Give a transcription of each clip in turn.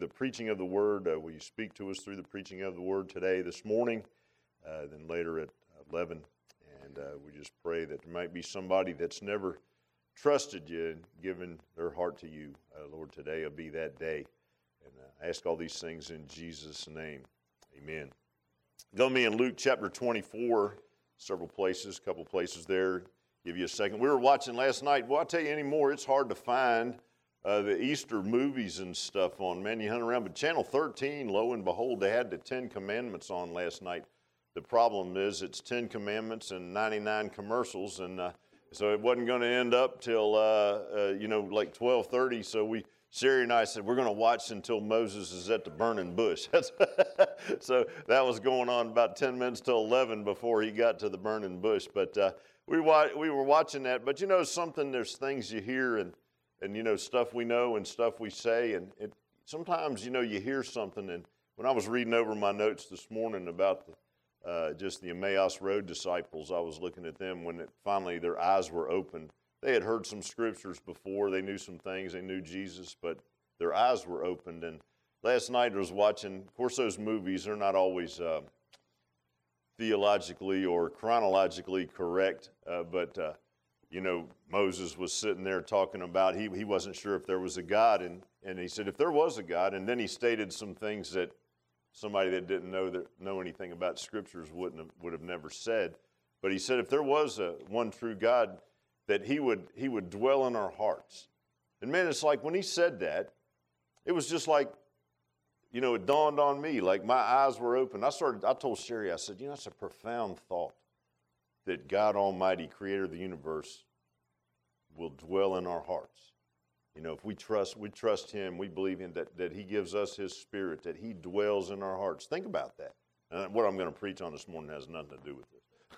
the preaching of the Word. Will you speak to us through the preaching of the Word today, this morning, then later at 11. And we just pray that there might be somebody that's never trusted you and given their heart to you. Lord, today will be that day. And I ask all these things in Jesus' name. Amen. Go to me in Luke chapter 24, several places, a couple places there. Give you a second. We were watching last night. Well, I'll tell you anymore, it's hard to find the Easter movies and stuff on, man, you hunt around. But Channel 13, lo and behold, they had the 10 Commandments on last night. The problem is it's 10 Commandments and 99 commercials, and so it wasn't going to end up till, like 12:30. So Sherry and I said, we're going to watch until Moses is at the burning bush. So that was going on about 10 minutes till 11 before he got to the burning bush. But we were watching that. But, something, there's things you hear and stuff we know and stuff we say. And sometimes, you hear something. And when I was reading over my notes this morning about just the Emmaus Road disciples, I was looking at them when finally their eyes were opened. They had heard some scriptures before. They knew some things. They knew Jesus, but their eyes were opened. And last night I was watching, of course, those movies, they're not always theologically or chronologically correct, but Moses was sitting there talking about he wasn't sure if there was a God, and he said if there was a God, and then he stated some things that somebody that didn't know anything about scriptures would have never said. But he said if there was a one true God, that he would dwell in our hearts. And man, it's like when he said that, it was just like, it dawned on me, like my eyes were open. I told Sherry, I said, that's a profound thought, that God Almighty, creator of the universe, will dwell in our hearts. If we trust him, we believe in that he gives us his spirit, that he dwells in our hearts. Think about that. And what I'm going to preach on this morning has nothing to do with this.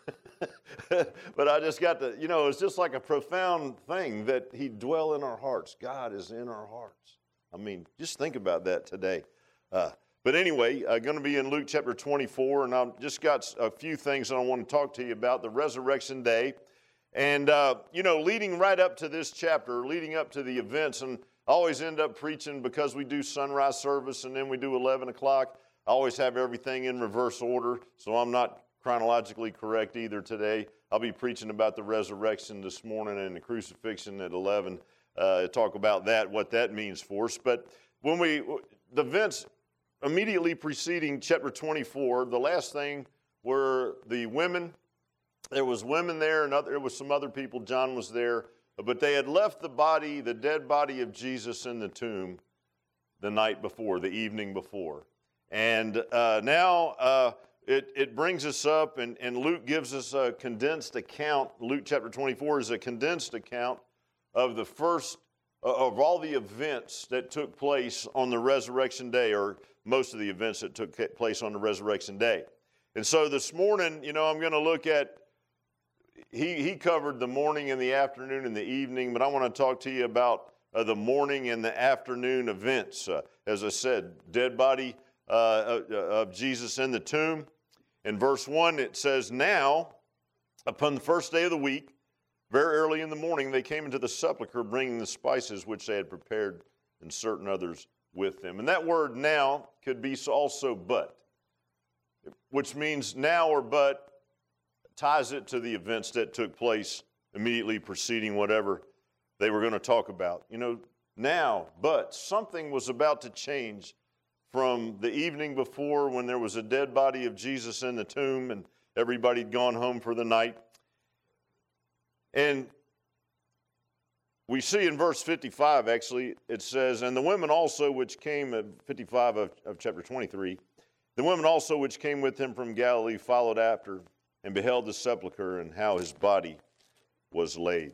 But I just got to, it's just like a profound thing that he dwell in our hearts. God is in our hearts. I mean, just think about that today. But anyway, going to be in Luke chapter 24, and I've just got a few things that I want to talk to you about, the resurrection day. And, leading right up to this chapter, leading up to the events, and I always end up preaching because we do sunrise service and then we do 11 o'clock. I always have everything in reverse order, so I'm not chronologically correct either today. I'll be preaching about the resurrection this morning and the crucifixion at 11. Talk about that, what that means for us. But the events immediately preceding chapter 24, the last thing were the women. There was women there, and there was some other people. John was there. But they had left the dead body of Jesus in the tomb the night before, the evening before. And now it brings us up, and Luke gives us a condensed account. Luke chapter 24 is a condensed account of the first of all the events that took place on the resurrection day, or most of the events that took place on the resurrection day. And so this morning, I'm going to look at, he covered the morning and the afternoon and the evening, but I want to talk to you about the morning and the afternoon events. As I said, dead body of Jesus in the tomb. In verse 1, it says, now, upon the first day of the week, very early in the morning, they came into the sepulchre, bringing the spices which they had prepared, and certain others with them. And that word now could be also but, which means now or but ties it to the events that took place immediately preceding whatever they were going to talk about. Now, but something was about to change from the evening before, when there was a dead body of Jesus in the tomb and everybody had gone home for the night. And we see in verse 55, actually, it says, and the women also which came, at 55 of chapter 23, the women also which came with him from Galilee followed after, and beheld the sepulchre and how his body was laid.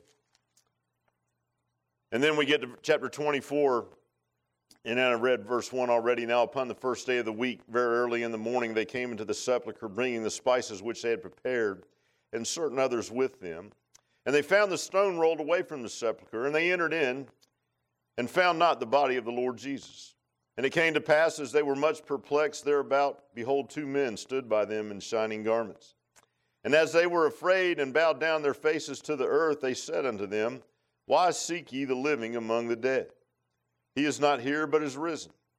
And then we get to chapter 24, and then I read verse 1 already. Now upon the first day of the week, very early in the morning, they came into the sepulchre, bringing the spices which they had prepared, and certain others with them. And they found the stone rolled away from the sepulchre, and they entered in, and found not the body of the Lord Jesus. And it came to pass, as they were much perplexed thereabout, behold, two men stood by them in shining garments. And as they were afraid and bowed down their faces to the earth, they said unto them, Why seek ye the living among the dead? He is not here, but is risen.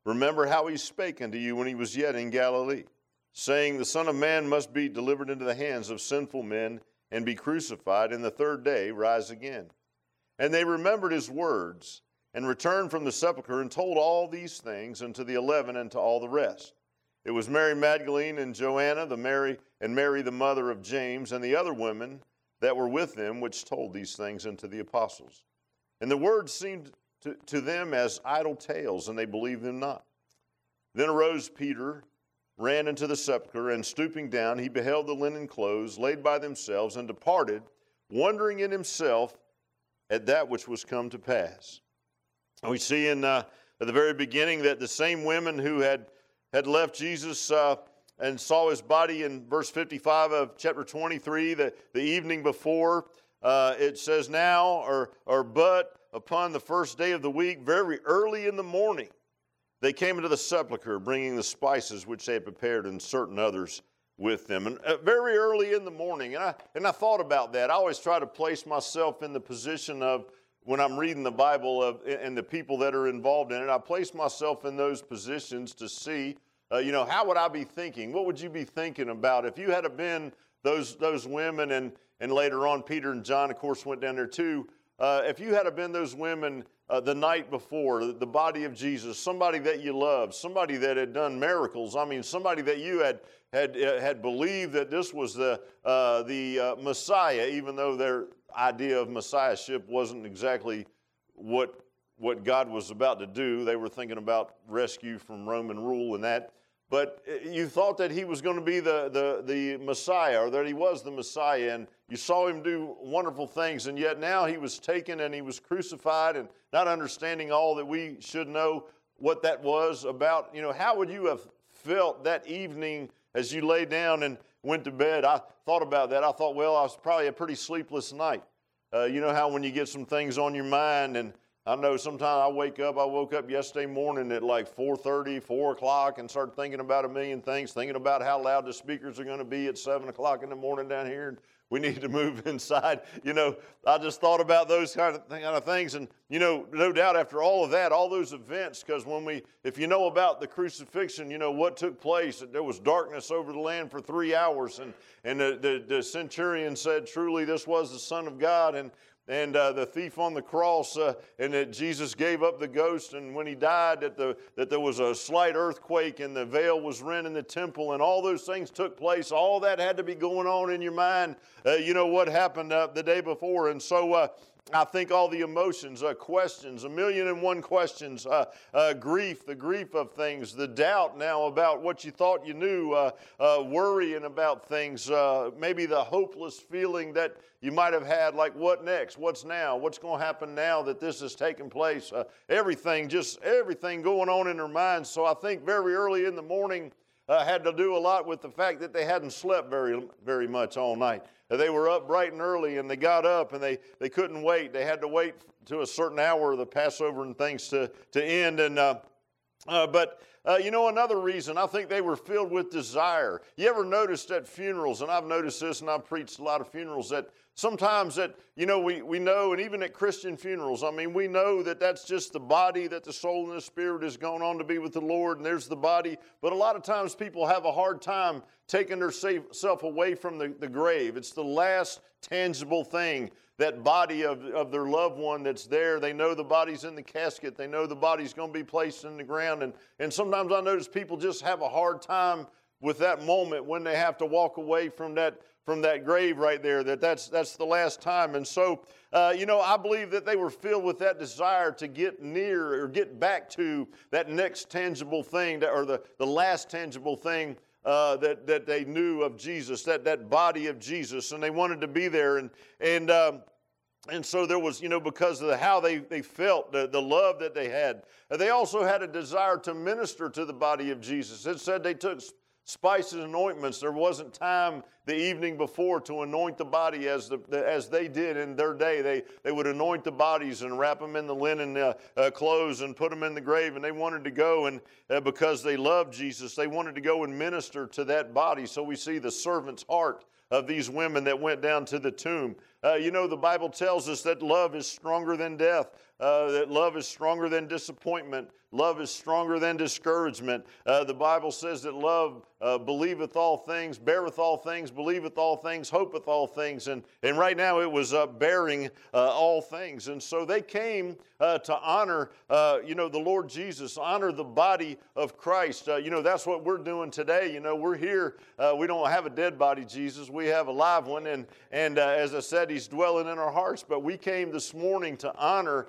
Remember how he spake unto you when he was yet in Galilee, saying, the Son of Man must be delivered into the hands of sinful men and be crucified, and the third day rise again. And they remembered his words, and returned from the sepulchre, and told all these things unto the 11 and to all the rest. It was Mary Magdalene and Joanna, Mary the mother of James, and the other women that were with them, which told these things unto the apostles. And the words seemed to them as idle tales, and they believed them not. Then arose Peter, ran into the sepulchre, and stooping down, he beheld the linen clothes laid by themselves, and departed, wondering in himself at that which was come to pass. And we see at the very beginning that the same women who had left Jesus and saw his body in verse 55 of chapter 23, the evening before, it says now, or but upon the first day of the week, very early in the morning, they came into the sepulchre, bringing the spices which they had prepared, and certain others with them. And very early in the morning, and I thought about that. I always try to place myself in the position of when I'm reading the Bible and the people that are involved in it. I place myself in those positions to see, how would I be thinking? What would you be thinking about if you had been those women, and later on Peter and John, of course, went down there too. If you had been those women the night before, the body of Jesus, somebody that you loved, somebody that had done miracles, somebody that you had believed that this was the Messiah, even though their idea of Messiahship wasn't exactly what God was about to do. They were thinking about rescue from Roman rule and that. But you thought that he was going to be the Messiah, or that he was the Messiah, and you saw him do wonderful things, and yet now he was taken and he was crucified, and not understanding all that we should know what that was about. How would you have felt that evening as you lay down and went to bed? I thought about that. I thought, well, I was probably a pretty sleepless night. You know how when you get some things on your mind, and I know sometimes I woke up yesterday morning at like 4:30, 4 o'clock, and started thinking about a million things, thinking about how loud the speakers are going to be at 7 o'clock in the morning down here, and we need to move inside. I just thought about those kind of things, and, no doubt after all of that, all those events, because if you know about the crucifixion, what took place. There was darkness over the land for 3 hours, and the centurion said, truly this was the Son of God, and the thief on the cross, and that Jesus gave up the ghost, and when he died, that there was a slight earthquake, and the veil was rent in the temple, and all those things took place. All that had to be going on in your mind. What happened the day before, and so I think all the emotions, questions, 1,000,001 questions, grief, the grief of things, the doubt now about what you thought you knew, worrying about things, maybe the hopeless feeling that you might have had, like what next, what's now, what's going to happen now that this has taken place, everything going on in their minds. So I think very early in the morning had to do a lot with the fact that they hadn't slept very, very much all night. They were up bright and early, and they got up, and they couldn't wait. They had to wait to a certain hour of the Passover and things to end. But another reason, I think they were filled with desire. You ever noticed at funerals, and I've noticed this, and I've preached a lot of funerals, that sometimes that, we know, and even at Christian funerals, we know that that's just the body, that the soul and the spirit is going on to be with the Lord, and there's the body. But a lot of times people have a hard time taking their self away from the grave. It's the last tangible thing, that body of their loved one that's there. They know the body's in the casket. They know the body's going to be placed in the ground. And sometimes I notice people just have a hard time with that moment when they have to walk away from that grave right there, that's the last time. And so, I believe that they were filled with that desire to get near or get back to that next tangible thing, or the last tangible thing that they knew of Jesus, that body of Jesus, and they wanted to be there. And so there was, because of how they felt, the love that they had. They also had a desire to minister to the body of Jesus. It said they took spices and ointments. There wasn't time the evening before to anoint the body as they did in their day. They would anoint the bodies and wrap them in the linen clothes and put them in the grave. And they wanted to go, and because they loved Jesus, they wanted to go and minister to that body. So we see the servant's heart of these women that went down to the tomb. The Bible tells us that love is stronger than death. that love is stronger than disappointment. Love is stronger than discouragement. The Bible says that love believeth all things, beareth all things, believeth all things, hopeth all things. And right now it was bearing all things. And so they came to honor, the Lord Jesus, honor the body of Christ. That's what we're doing today. We're here. We don't have a dead body, Jesus. We have a live one. And as I said, He's dwelling in our hearts. But we came this morning to honor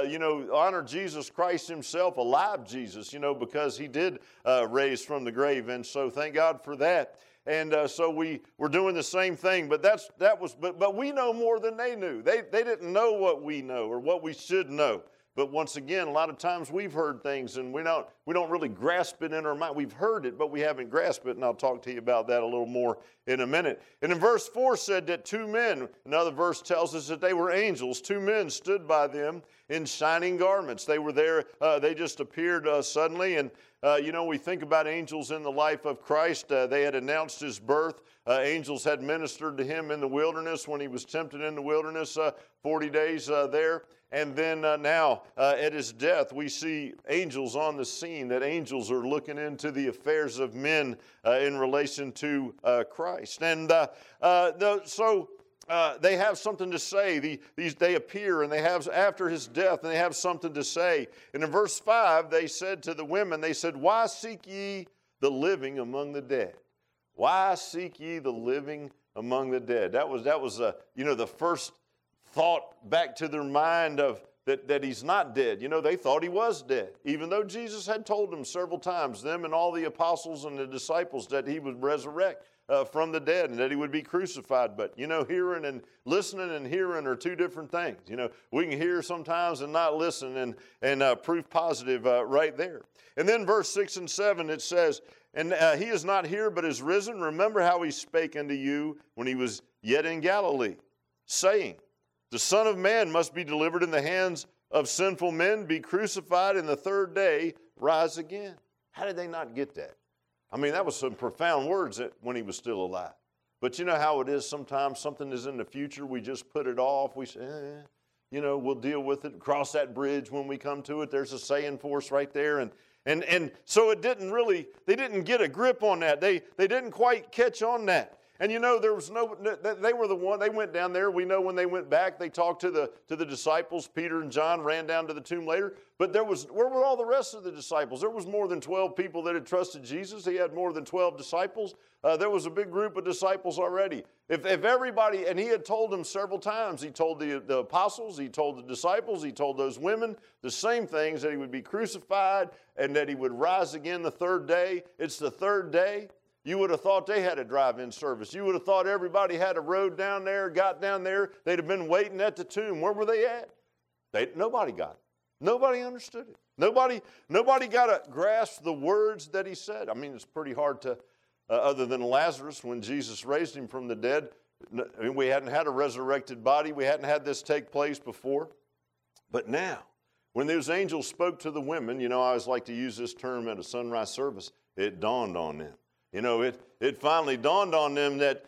Jesus Christ Himself, alive Jesus, because He did raise from the grave. And so thank God for that. And so we're doing the same thing, but we know more than they knew. They didn't know what we know or what we should know. But once again, a lot of times we've heard things and we don't really grasp it in our mind. We've heard it, but we haven't grasped it, and I'll talk to you about that a little more in a minute. And in verse 4 said that two men, another verse tells us that they were angels. Two men stood by them in shining garments. They were there, they just appeared suddenly. And we think about angels in the life of Christ. They had announced His birth. Angels had ministered to Him in the wilderness when He was tempted in the wilderness 40 days there. And then now at His death, we see angels on the scene, that angels are looking into the affairs of men in relation to Christ. And so they have something to say. They appear, and they have, after His death, and they have something to say. And in verse 5, they said to the women, they said, "Why seek ye the living among the dead? Why seek ye the living among the dead?" That was the first thought back to their mind of that He's not dead. They thought He was dead, even though Jesus had told them several times, them and all the apostles and the disciples, that He would resurrect from the dead and that He would be crucified. But, hearing and listening and hearing are two different things. We can hear sometimes and not listen, and proof positive right there. And then verse 6 and 7, it says, "And He is not here, but is risen. Remember how He spake unto you when He was yet in Galilee, saying, the Son of Man must be delivered in the hands of sinful men, be crucified, and the third day rise again." How did they not get that? I mean, that was some profound words when He was still alive. But you know how it is sometimes. Something is in the future. We just put it off. We say, we'll deal with it. Cross that bridge when we come to it. There's a saying for us right there. And so they didn't get a grip on that. They didn't quite catch on that. And there was they were the one, they went down there. We know when they went back, they talked to the disciples. Peter and John ran down to the tomb later. But where were all the rest of the disciples? There was more than 12 people that had trusted Jesus. He had more than 12 disciples. There was a big group of disciples already. If everybody, and He had told them several times, He told the apostles, He told the disciples, He told those women the same things, that He would be crucified and that He would rise again the third day. It's the third day. You would have thought they had a drive-in service. You would have thought everybody had a road down there, got down there. They'd have been waiting at the tomb. Where were they at? Nobody got it. Nobody understood it. Nobody got to grasp the words that He said. I mean, it's pretty hard to, other than Lazarus, when Jesus raised him from the dead, we hadn't had a resurrected body. We hadn't had this take place before. But now, when those angels spoke to the women, I always like to use this term at a sunrise service, it dawned on them. It finally dawned on them that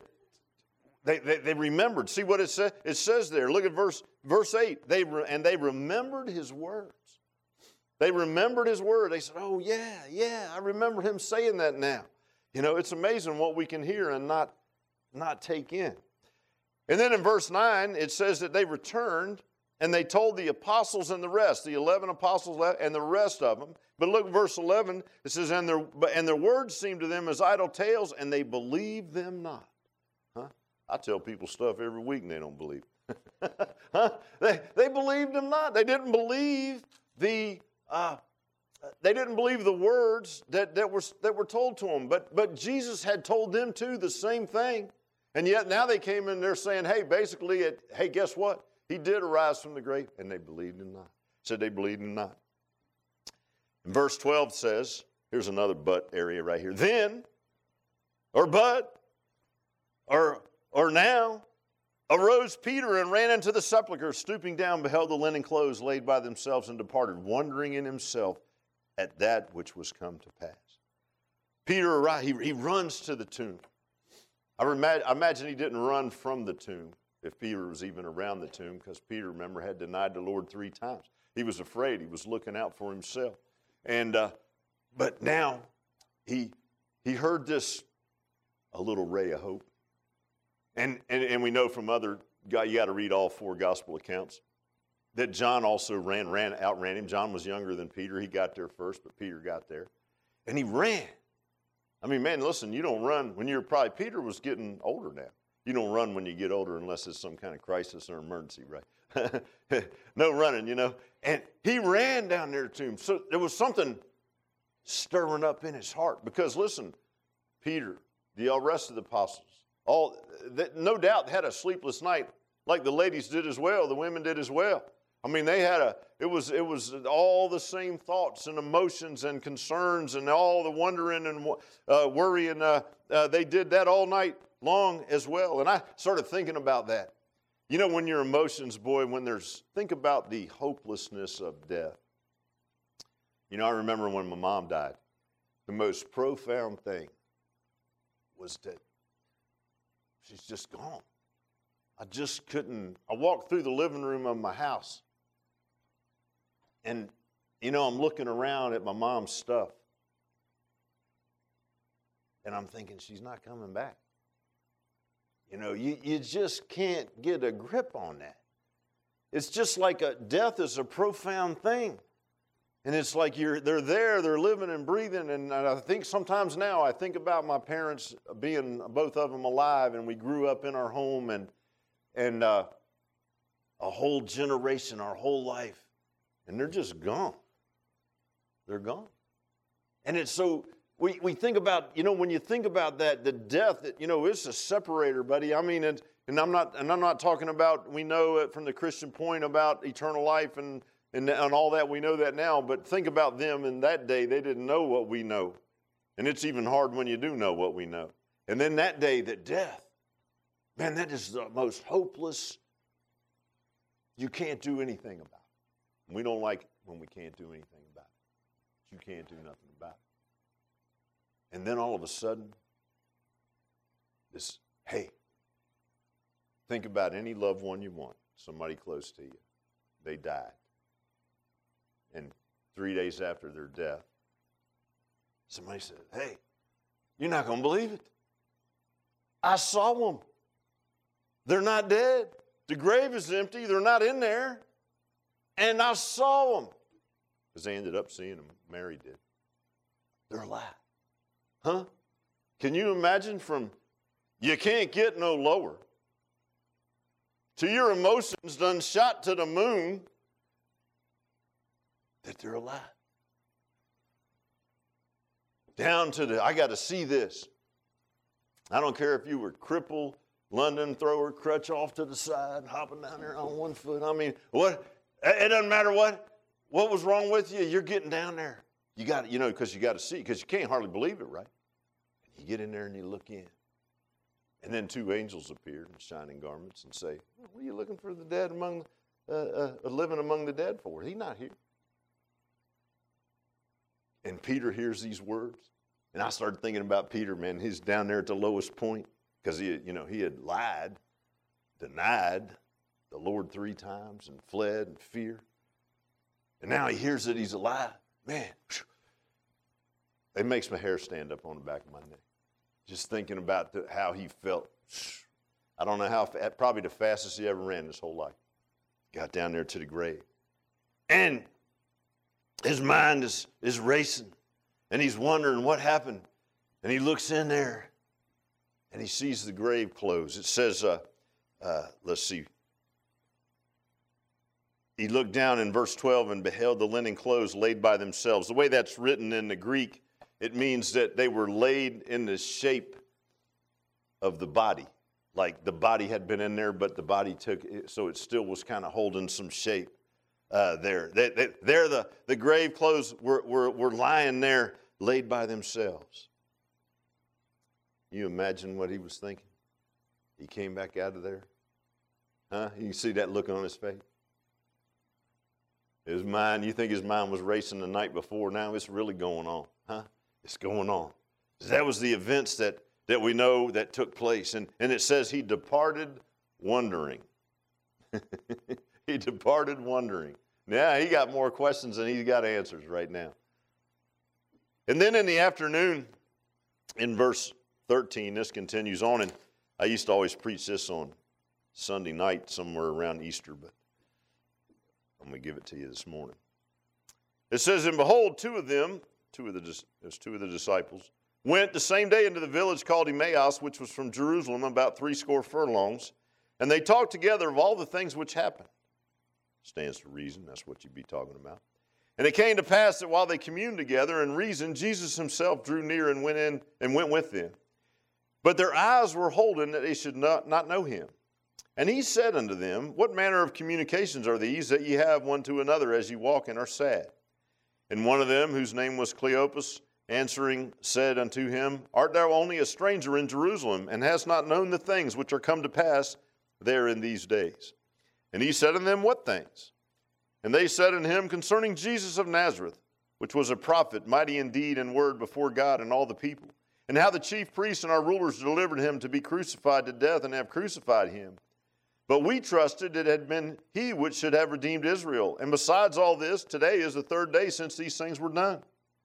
they remembered. See what it says? It says there. Look at verse 8. They remembered His words. They remembered His word. They said, "Oh yeah, I remember Him saying that now." It's amazing what we can hear and not take in. And then in verse 9, it says that they returned and they told the apostles and the rest, the 11 apostles and the rest of them. But look, verse 11, it says, and their words seemed to them as idle tales, and they believed them not. I tell people stuff every week and they don't believe it. They believed them not. They didn't believe the words that were told to them. But Jesus had told them too the same thing. And yet now they came in there saying, hey, guess what? He did arise from the grave, and they believed Him not. Said they believed Him not. And verse 12 says, here's another but area right here. Then, or but, or now, arose Peter and ran into the sepulchre, stooping down, beheld the linen clothes laid by themselves, and departed, wondering in himself at that which was come to pass. Peter arrived. He runs to the tomb. I imagine he didn't run from the tomb. if Peter was even around the tomb, because Peter, remember, had denied the Lord 3 times. He was afraid. He was looking out for himself. And but now he heard this, a little ray of hope. And we know from other, you got to read all 4 gospel accounts, that John also outran him. John was younger than Peter. He got there first, but Peter got there. And he ran. I mean, man, listen, you don't run when you're Peter was getting older now. You don't run when you get older unless it's some kind of crisis or emergency, right? No running, you know. And he ran down there to him. So there was something stirring up in his heart. Because, listen, Peter, the rest of the apostles, no doubt had a sleepless night like the ladies did as well, the women did as well. I mean, it was all the same thoughts and emotions and concerns and all the wondering and worrying. They did that all night long as well. And I started thinking about that. You know, when your emotions, boy, think about the hopelessness of death. You know, I remember when my mom died, the most profound thing was that she's just gone. I just couldn't. I walked through the living room of my house. And, you know, I'm looking around at my mom's stuff. And I'm thinking, she's not coming back. You know, you just can't get a grip on that. It's just like death is a profound thing. And it's like they're there, they're living and breathing. And I think sometimes now I think about my parents being both of them alive, and we grew up in our home and a whole generation, our whole life. And they're just gone. They're gone. And it's so, we think about, you know, when you think about that, the death, you know, it's a separator, buddy. I mean, and I'm not talking about, we know it from the Christian point about eternal life and all that. We know that now. But think about them in that day. They didn't know what we know. And it's even hard when you do know what we know. And then that day, that death, man, that is the most hopeless. You can't do anything about it. We don't like it when we can't do anything about it. You can't do nothing about it. And then all of a sudden, hey, think about any loved one you want, somebody close to you. They died. And 3 days after their death, somebody said, hey, you're not going to believe it. I saw them. They're not dead. The grave is empty. They're not in there. And I saw them. Because they ended up seeing them. Mary did. They're alive. Huh? Can you imagine from you can't get no lower to your emotions done shot to the moon that they're alive? Down to I got to see this. I don't care if you were crippled, London thrower, crutch off to the side, hopping down there on one foot. I mean, what? It doesn't matter what was wrong with you. You're getting down there. You got to, you know, because you got to see, because you can't hardly believe it, right? You get in there and you look in. And then 2 angels appeared in shining garments and say, what are you looking for the dead living among the dead for? He's not here. And Peter hears these words. And I started thinking about Peter, man. He's down there at the lowest point because he had lied, denied the Lord 3 times and fled in fear. And now he hears that he's alive. Man, it makes my hair stand up on the back of my neck. Just thinking about how he felt. I don't know how, probably the fastest he ever ran his whole life. Got down there to the grave. And his mind is racing. And he's wondering what happened. And he looks in there and he sees the grave closed. It says, let's see. He looked down in verse 12 and beheld the linen clothes laid by themselves. The way that's written in the Greek, it means that they were laid in the shape of the body. Like the body had been in there, but the body took it, so it still was kind of holding some shape there. The grave clothes were lying there, laid by themselves. You imagine what he was thinking? He came back out of there. Huh? You can see that look on his face. His mind, you think his mind was racing the night before. Now it's really going on. Huh? It's going on. That was the events that we know that took place. And it says he departed wondering. He departed wondering. Now, he got more questions than he's got answers right now. And then in the afternoon, in verse 13, this continues on, and I used to always preach this on Sunday night somewhere around Easter, but I'm going to give it to you this morning. It says, and behold, two of the disciples, went the same day into the village called Emmaus, which was from Jerusalem about 80 furlongs, and they talked together of all the things which happened. Stands to reason, that's what you'd be talking about. And it came to pass that while they communed together and reasoned, Jesus himself drew near and went with them. But their eyes were holden that they should not know him. And he said unto them, what manner of communications are these that ye have one to another as ye walk and are sad? And one of them, whose name was Cleopas, answering, said unto him, art thou only a stranger in Jerusalem, and hast not known the things which are come to pass there in these days? And he said unto them, what things? And they said unto him, concerning Jesus of Nazareth, which was a prophet, mighty in deed and word before God and all the people, and how the chief priests and our rulers delivered him to be crucified to death, and have crucified him. But we trusted it had been he which should have redeemed Israel. And besides all this, today is the third day since these things were done.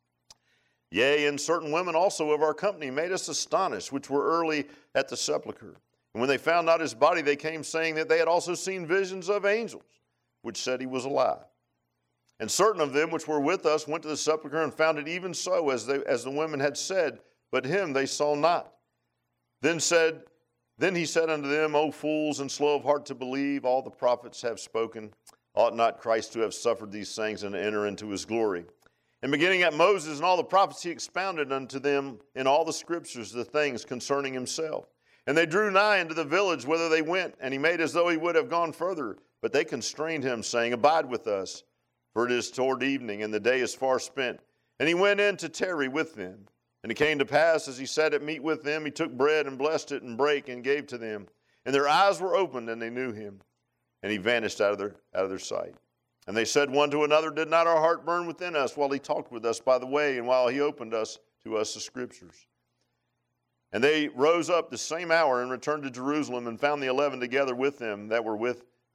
Yea, and certain women also of our company made us astonished, which were early at the sepulchre. And when they found not his body, they came saying that they had also seen visions of angels, which said he was alive. And certain of them which were with us went to the sepulchre and found it even so as the women had said, but him they saw not. Then he said unto them, O fools, and slow of heart to believe, all the prophets have spoken. Ought not Christ to have suffered these things and to enter into his glory? And beginning at Moses and all the prophets, he expounded unto them in all the scriptures the things concerning himself. And they drew nigh into the village whither they went, and he made as though he would have gone further. But they constrained him, saying, abide with us, for it is toward evening, and the day is far spent. And he went in to tarry with them. And it came to pass, as he sat at meat with them, he took bread and blessed it and brake and gave to them. And their eyes were opened, and they knew him. And he vanished out of their sight. And they said one to another, did not our heart burn within us while he talked with us by the way, and while he opened to us the scriptures? And they rose up the same hour and returned to Jerusalem, and found the 11 together with them that were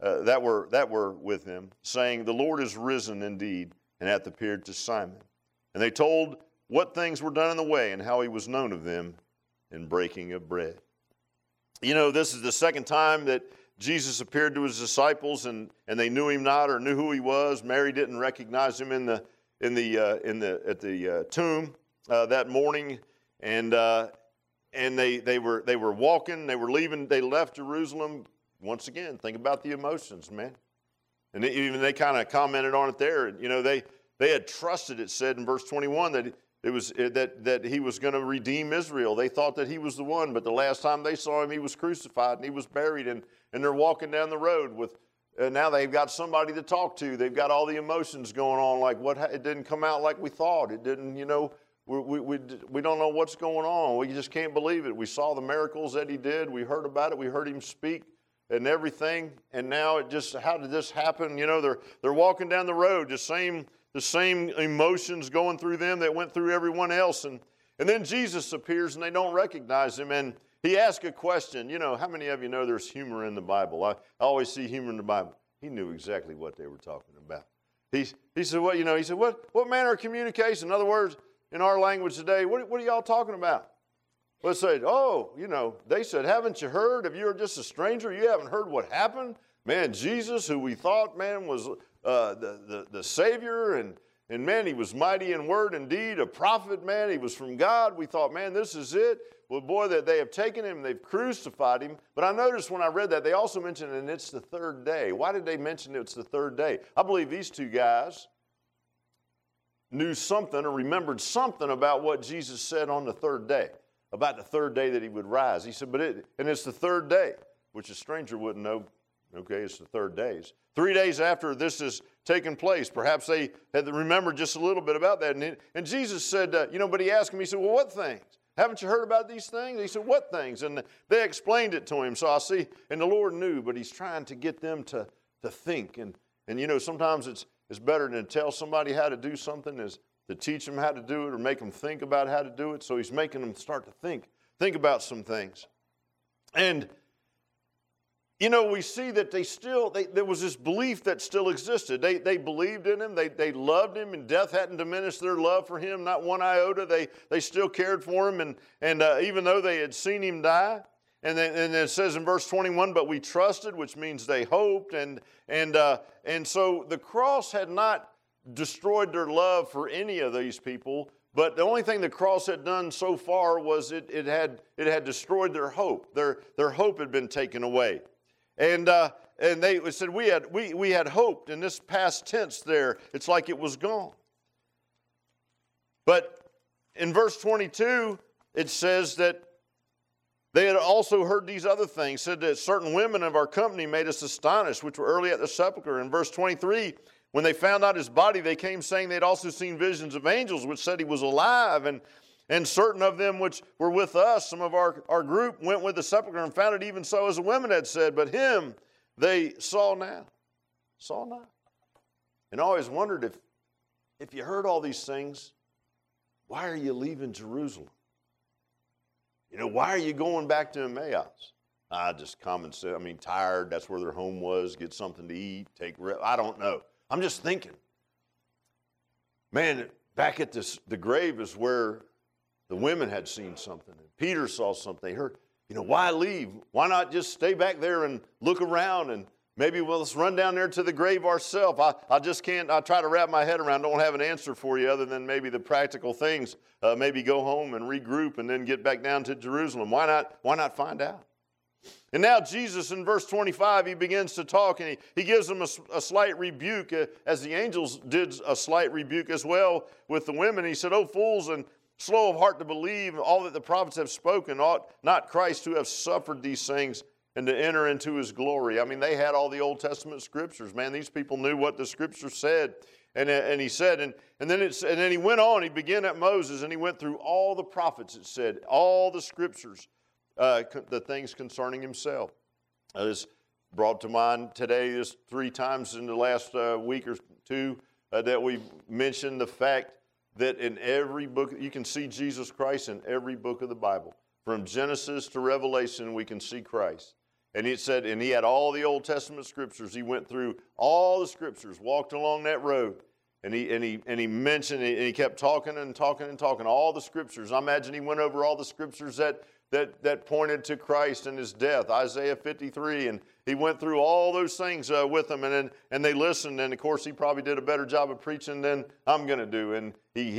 with him, saying, the Lord is risen indeed, and hath appeared to Simon. And they told what things were done in the way, and how he was known of them in breaking of bread. You know, this is the second time that Jesus appeared to his disciples, and they knew him not or knew who he was. Mary didn't recognize him at the tomb that morning, and they were walking, they were leaving, they left Jerusalem. Once again, think about the emotions, man. And even they kind of commented on it there. You know, they had trusted, it said in verse 21, that that he was going to redeem Israel. They thought that he was the one, but the last time they saw him, he was crucified and he was buried, and they're walking down the road with. Now they've got somebody to talk to. They've got all the emotions going on, like it didn't come out like we thought. It didn't, you know. We don't know what's going on. We just can't believe it. We saw the miracles that he did. We heard about it. We heard him speak and everything. And now how did this happen? You know, they're walking down the road, the same emotions going through them that went through everyone else. And then Jesus appears and they don't recognize him. And he asks a question. You know, how many of you know there's humor in the Bible? I always see humor in the Bible. He knew exactly what they were talking about. He said, what, you know, he said, what manner of communication? In other words, in our language today, what are y'all talking about? Let's say, oh, you know, they said, haven't you heard? If you're just a stranger, you haven't heard what happened? Man, Jesus, who we thought, man, was the Savior, and man, he was mighty in word and deed, a prophet, man, he was from God. We thought, man, this is it. Well, boy, that they have taken him, they've crucified him. But I noticed when I read that, they also mentioned, and it's the third day. Why did they mention it's the third day? I believe these two guys knew something or remembered something about what Jesus said on the third day, about the third day that he would rise. He said, and it's the third day, which a stranger wouldn't know. Okay, it's the third day. 3 days after this has taken place, perhaps they had remembered just a little bit about that. And Jesus said, but he asked him, he said, well, what things? Haven't you heard about these things? He said, what things? And they explained it to him. So I see, and the Lord knew, but he's trying to get them to think. And you know, sometimes it's better than to tell somebody how to do something is to teach them how to do it or make them think about how to do it. So he's making them start to think about some things. And we see that there was this belief that still existed. They believed in him. They loved him, and death hadn't diminished their love for him, not one iota. They still cared for him, and even though they had seen him die. And it says in verse 21, but we trusted, which means they hoped. And so the cross had not destroyed their love for any of these people, but the only thing the cross had done so far was it had destroyed their hope. Their hope had been taken away. And they said, we had hoped. In this past tense there, it's like it was gone. But in verse 22, it says that they had also heard these other things, said that certain women of our company made us astonished, which were early at the sepulchre. In verse 23, when they found out his body, they came saying they'd also seen visions of angels, which said he was alive. And certain of them which were with us, some of our group, went with the sepulchre and found it even so as the women had said. But him they saw now. Saw not. And I always wondered, if you heard all these things, why are you leaving Jerusalem? Why are you going back to Emmaus? Just common sense. Tired. That's where their home was. Get something to eat. Take rest. I don't know. I'm just thinking. Man, back at the grave is where the women had seen something. And Peter saw something. They heard, why leave? Why not just stay back there and look around and maybe let's run down there to the grave ourselves. I just can't, I try to wrap my head around, don't have an answer for you other than maybe the practical things. Maybe go home and regroup and then get back down to Jerusalem. Why not find out? And now Jesus in verse 25, he begins to talk and he gives them a slight rebuke as the angels did a slight rebuke as well with the women. He said, "O fools and slow of heart to believe all that the prophets have spoken, ought not Christ to have suffered these things and to enter into his glory?" They had all the Old Testament scriptures. Man, these people knew what the scriptures said. And he said, and then he went on, he began at Moses, and he went through all the prophets, it said, all the scriptures, the things concerning himself. This brought to mind today, this 3 times in the last week or two, that we've mentioned the fact that in every book, you can see Jesus Christ in every book of the Bible. From Genesis to Revelation, we can see Christ. And it said, and he had all the Old Testament scriptures. He went through all the scriptures, walked along that road, and he mentioned, and he kept talking and talking and talking, all the scriptures. I imagine he went over all the scriptures that pointed to Christ and his death, Isaiah 53, and he went through all those things with them, and they listened, and of course he probably did a better job of preaching than I'm going to do, and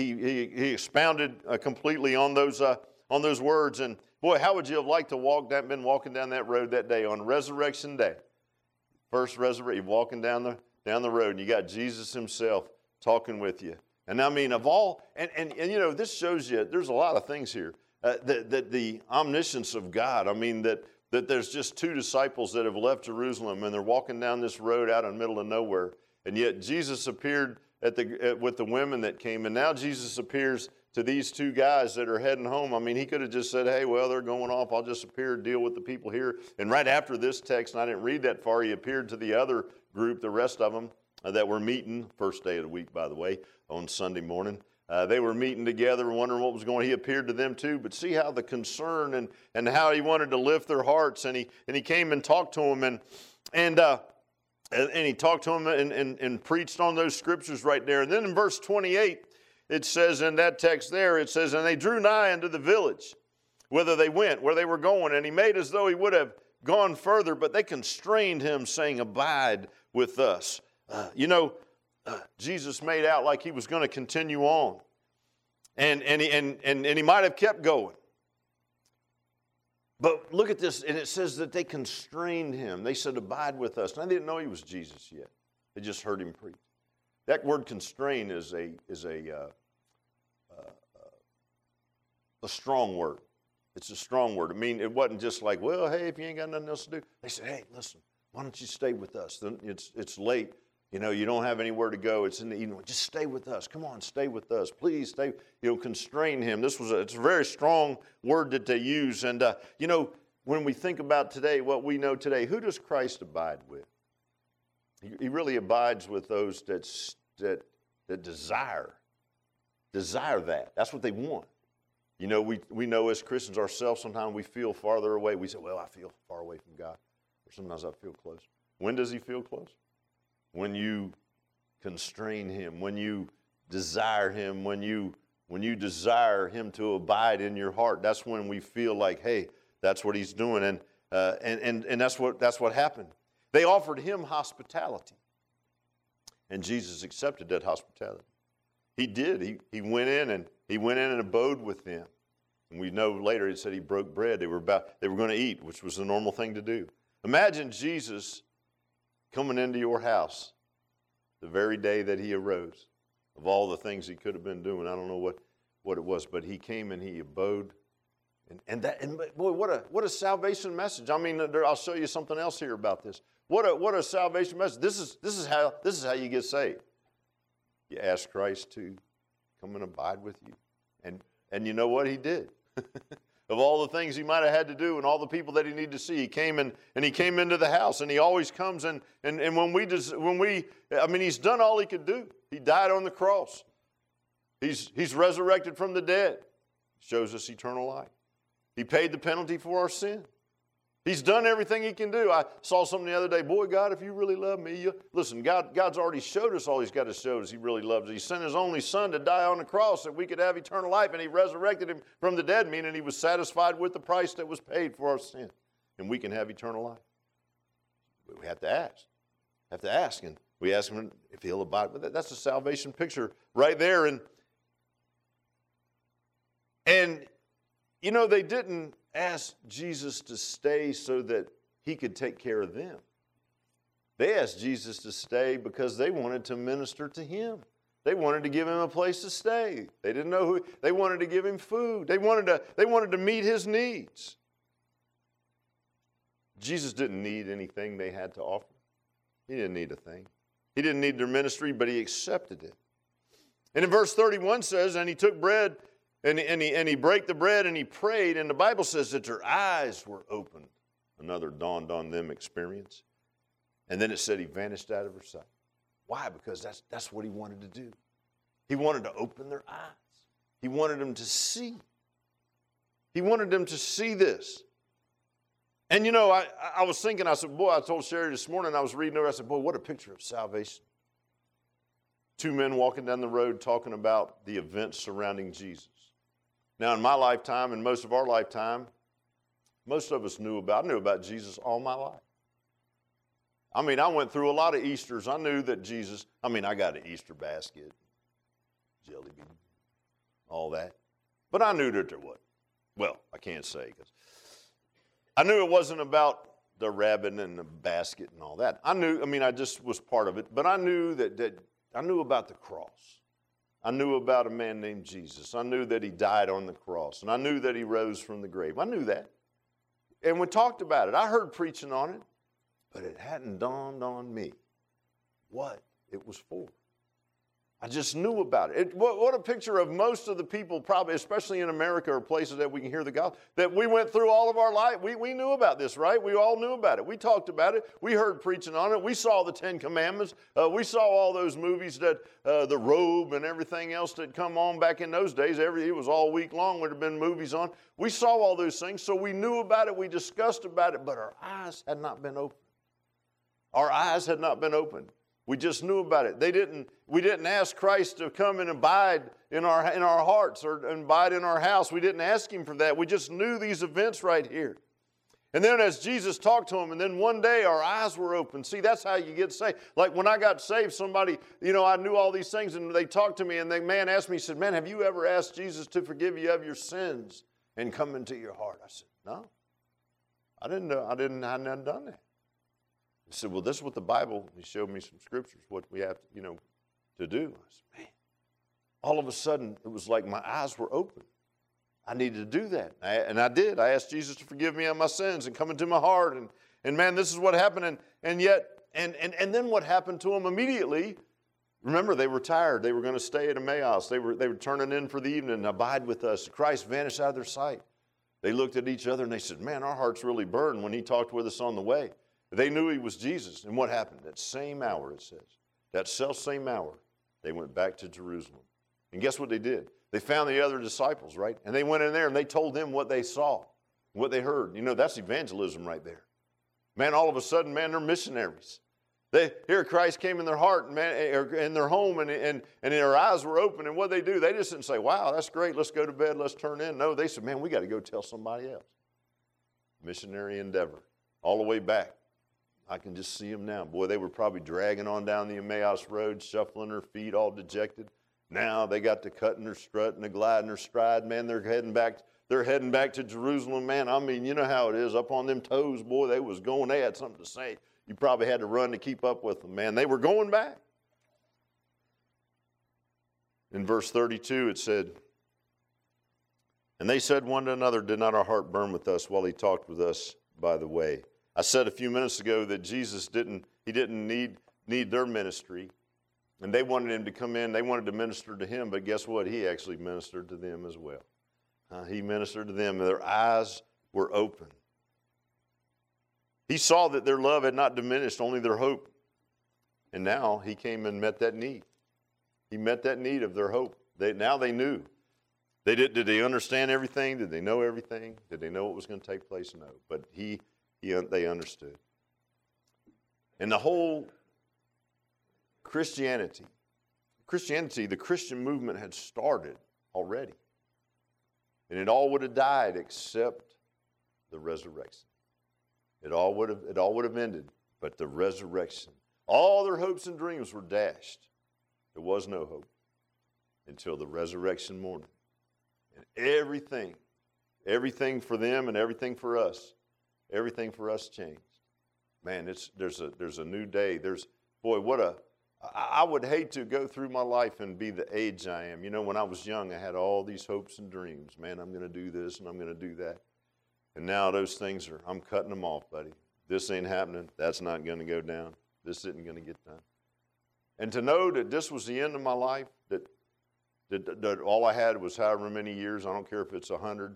he expounded completely on those words. And boy, how would you have liked to been walking down that road that day on Resurrection Day? First resurrection, you're walking down the road, and you got Jesus himself talking with you. And of all, and this shows you there's a lot of things here. That the omniscience of God, that there's just 2 disciples that have left Jerusalem, and they're walking down this road out in the middle of nowhere, and yet Jesus appeared with the women that came, and now Jesus appears to these 2 guys that are heading home. He could have just said, hey, well, they're going off. I'll just appear, deal with the people here. And right after this text, and I didn't read that far, he appeared to the other group, the rest of them that were meeting, first day of the week, by the way, on Sunday morning. They were meeting together, wondering what was going on. He appeared to them too, but see how the concern and how he wanted to lift their hearts. And he came and talked to them, and he talked to them and preached on those scriptures right there. And then in verse 28, it says in that text there, it says, and they drew nigh unto the village, whither they went, where they were going. And he made as though he would have gone further, but they constrained him, saying, abide with us. Jesus made out like he was going to continue on. And he might have kept going. But look at this, and it says that they constrained him. They said, abide with us. And I didn't know he was Jesus yet. They just heard him preach. That word constrain is a strong word. It's a strong word. It wasn't just like, well, hey, if you ain't got nothing else to do. They said, hey, listen, why don't you stay with us? It's late. You don't have anywhere to go. It's in the evening. Just stay with us. Come on, stay with us. Please stay. Constrain him. It's a very strong word that they use. And, when we think about today, what we know today, who does Christ abide with? He really abides with those that desire that. That's what they want. We know as Christians ourselves, sometimes we feel farther away. We say, well, I feel far away from God. or sometimes I feel close. When does he feel close? When you constrain him, when you desire him, when you desire him to abide in your heart. That's when we feel like, hey, that's what he's doing, and that's what happened. They offered him hospitality, and Jesus accepted that hospitality. He did. He went in and abode with them. And we know later it said he broke bread. They were going to eat, which was the normal thing to do. Imagine Jesus coming into your house the very day that he arose. Of all the things he could have been doing, I don't know what it was, but he came and he abode. And boy, what a salvation message. I mean, I'll show you something else here about this. What a salvation message. This is how you get saved. You ask Christ to come and abide with you. And you know what he did? Of all the things he might have had to do and all the people that he needed to see, he came and he came into the house, and he always comes and he's done all he could do. He died on the cross. He's resurrected from the dead. Shows us eternal life. He paid the penalty for our sin. He's done everything he can do. I saw something the other day. Boy, God, if you really love me, listen, God's already showed us all he's got to show us. He really loves us. He sent his only son to die on the cross that we could have eternal life, and he resurrected him from the dead, meaning he was satisfied with the price that was paid for our sin, and we can have eternal life. But we have to ask. And we ask him if he'll abide. But that's a salvation picture right there. And you know, they didn't ask Jesus to stay so that he could take care of them. They asked Jesus to stay because they wanted to minister to him. They wanted to give him a place to stay. They didn't know who. They wanted to give him food. They wanted to meet his needs. Jesus didn't need anything they had to offer. He didn't need a thing. He didn't need their ministry, but he accepted it. And in verse 31 says, and he took bread, and he brake the bread, and he prayed, and the Bible says that their eyes were opened. Another dawned on them experience. And then it said he vanished out of her sight. Why? Because that's what he wanted to do. He wanted to open their eyes. He wanted them to see. He wanted them to see this. And you know, I was thinking, I said, boy, I told Sherry this morning, I was reading over, I said, boy, what a picture of salvation. Two men walking down the road talking about the events surrounding Jesus. Now, in my lifetime, and most of our lifetime, most of us knew about Jesus all my life. I mean, I went through a lot of Easters. I knew that Jesus, I got an Easter basket, jelly bean, all that. But I knew that there was. Well, I can't say, because I knew it wasn't about the rabbit and the basket and all that. I just was part of it. But I knew that I knew about the cross. I knew about a man named Jesus. I knew that he died on the cross. And I knew that he rose from the grave. I knew that. And we talked about it. I heard preaching on it. But it hadn't dawned on me what it was for. I just knew about it. What a picture of most of the people, probably, especially in America or places that we can hear the gospel, that we went through all of our life. We knew about this, right? We all knew about it. We talked about it. We heard preaching on it. We saw the Ten Commandments. We saw all those movies that The Robe and everything else that come on back in those days. It was all week long. Would have been movies on. We saw all those things, so we knew about it. We discussed about it, but our eyes had not been opened. Our eyes had not been opened. We just knew about it. We didn't ask Christ to come and abide in our hearts or abide in our house. We didn't ask him for that. We just knew these events right here. And then as Jesus talked to him, and then one day our eyes were open. See, that's how you get saved. Like when I got saved, somebody, I knew all these things, and they talked to me, and the man asked me, he said, man, have you ever asked Jesus to forgive you of your sins and come into your heart? I said, no. I didn't know. I hadn't done that. He said, well, this is what the Bible, he showed me some scriptures, what we have to do. I said, man, all of a sudden, it was like my eyes were open. I needed to do that. And I did. I asked Jesus to forgive me of my sins and come into my heart. And man, this is what happened. And then what happened to them immediately, remember, they were tired. They were going to stay at Emmaus. They were turning in for the evening and abide with us. Christ vanished out of their sight. They looked at each other and they said, man, our hearts really burned when he talked with us on the way. They knew he was Jesus. And what happened? That same hour, it says, that self-same hour, they went back to Jerusalem. And guess what they did? They found the other disciples, right? And they went in there and they told them what they saw, what they heard. That's evangelism right there. Man, all of a sudden, man, they're missionaries. They hear Christ came in their heart, man, or in their home, and their eyes were open. And what they do, they just didn't say, wow, that's great, let's go to bed, let's turn in. No, they said, man, we got to go tell somebody else. Missionary endeavor, all the way back. I can just see them now. Boy, they were probably dragging on down the Emmaus Road, shuffling their feet, all dejected. Now they got the cut in their strut and the glide in their stride. Man, they're heading back to Jerusalem, man. I mean, you know how it is. Up on them toes, boy, they was going. They had something to say. You probably had to run to keep up with them, man. They were going back. In verse 32, it said, and they said one to another, did not our heart burn with us while he talked with us by the way? I said a few minutes ago that Jesus didn't need their ministry. And they wanted him to come in. They wanted to minister to him. But guess what? He actually ministered to them as well. He ministered to them. Their eyes were open. He saw that their love had not diminished, only their hope. And now he came and met that need. He met that need of their hope. Now they knew. Did they understand everything? Did they know everything? Did they know what was going to take place? No. But they understood. And the whole Christianity, the Christian movement had started already. And it all would have died except the resurrection. It all would have ended, but the resurrection. All their hopes and dreams were dashed. There was no hope until the resurrection morning. And everything for them and everything for us changed. Man, there's a new day. I would hate to go through my life and be the age I am. You know, when I was young, I had all these hopes and dreams. Man, I'm going to do this and I'm going to do that. And now those things I'm cutting them off, buddy. This ain't happening. That's not going to go down. This isn't going to get done. And to know that this was the end of my life, that all I had was however many years, I don't care if it's 100,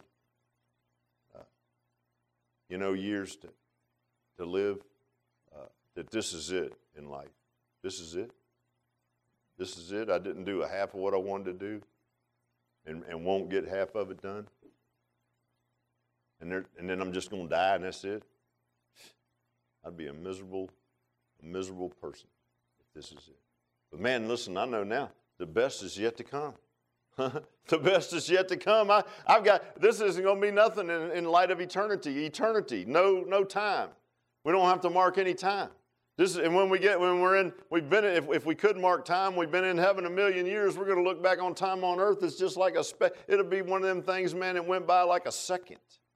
years to live, that this is it in life. This is it. This is it. I didn't do a half of what I wanted to do and won't get half of it done. And then I'm just going to die and that's it. I'd be a miserable person if this is it. But man, listen, I know now the best is yet to come. The best is yet to come. This isn't going to be nothing in light of eternity. Eternity, no time. We don't have to mark any time. If we could mark time, we've been in heaven 1,000,000 years. We're going to look back on time on earth. It's just like it'll be one of them things, man, it went by like a second.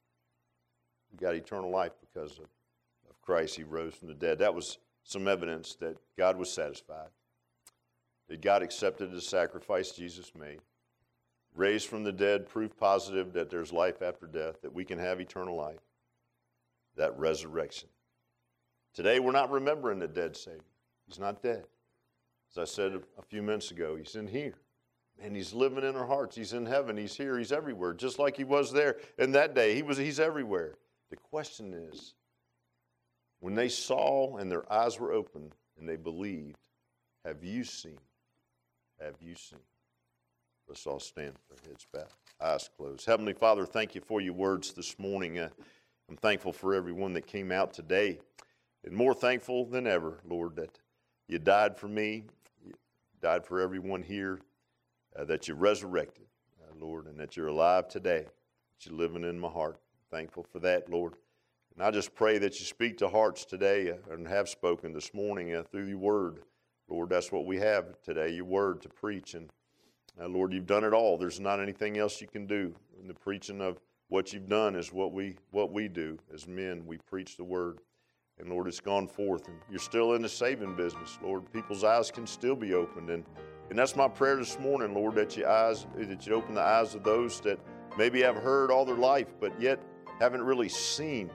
We got eternal life because of Christ. He rose from the dead. That was some evidence that God was satisfied. That God accepted the sacrifice Jesus made. Raised from the dead, proof positive that there's life after death, that we can have eternal life. That resurrection. Today, we're not remembering the dead Savior. He's not dead. As I said a few minutes ago, he's in here. And he's living in our hearts. He's in heaven. He's here. He's everywhere. Just like he was there in that day. He's everywhere. The question is, when they saw and their eyes were open and they believed, have you seen? Have you seen? Let's all stand with our heads bowed, eyes closed. Heavenly Father, thank you for your words this morning. I'm thankful for everyone that came out today. And more thankful than ever, Lord, that you died for me, you died for everyone here, that you resurrected, Lord, and that you're alive today, that you're living in my heart. Thankful for that, Lord. And I just pray that you speak to hearts today and have spoken this morning through your word. Lord, that's what we have today, your word to preach. And Lord, you've done it all. There's not anything else you can do. And the preaching of what you've done is what we do as men. We preach the word. And Lord, it's gone forth. And you're still in the saving business, Lord. People's eyes can still be opened. And that's my prayer this morning, Lord, that you open the eyes of those that maybe have heard all their life, but yet haven't really seen,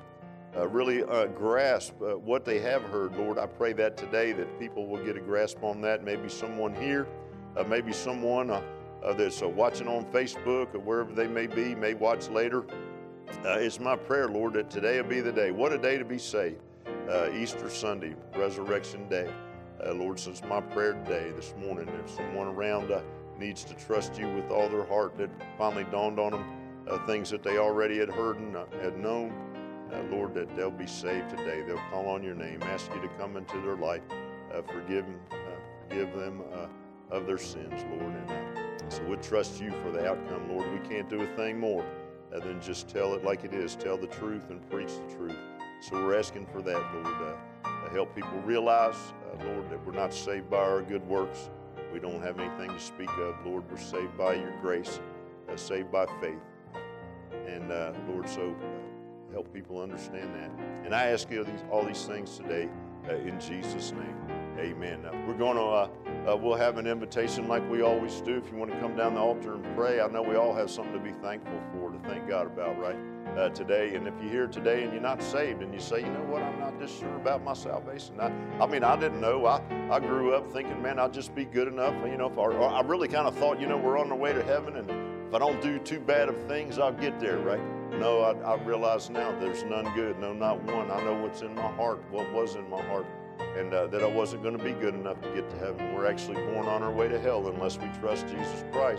grasp what they have heard, Lord. I pray that today that people will get a grasp on that. Maybe someone here, maybe someone that's watching on Facebook or wherever they may watch later. It's my prayer, Lord, that today will be the day. What a day to be saved. Easter Sunday, Resurrection Day. Lord, so it's my prayer today, this morning, if someone around needs to trust you with all their heart, that finally dawned on them things that they already had heard and had known. Lord, that they'll be saved today. They'll call on your name, ask you to come into their life, forgive them of their sins, Lord. And so we trust you for the outcome, Lord. We can't do a thing more than just tell it like it is, tell the truth and preach the truth. So we're asking for that, Lord, to help people realize, Lord, that we're not saved by our good works. We don't have anything to speak of, Lord. We're saved by your grace, saved by faith. And Lord, so help people understand that. And I ask you all these things today in Jesus' name. Amen. We're going to, we'll have an invitation like we always do. If you want to come down the altar and pray, I know we all have something to be thankful for, to thank God about, right? Today. And if you're here today and you're not saved and you say, you know what, I'm not just sure about my salvation. I mean, I didn't know. I grew up thinking, man, I'll just be good enough. You know, or I really kind of thought, you know, we're on the way to heaven, and if I don't do too bad of things, I'll get there, right? No, I realize now there's none good, no, not one. I know what's in my heart, what was in my heart, and that I wasn't going to be good enough to get to heaven. We're actually born on our way to hell unless we trust Jesus Christ.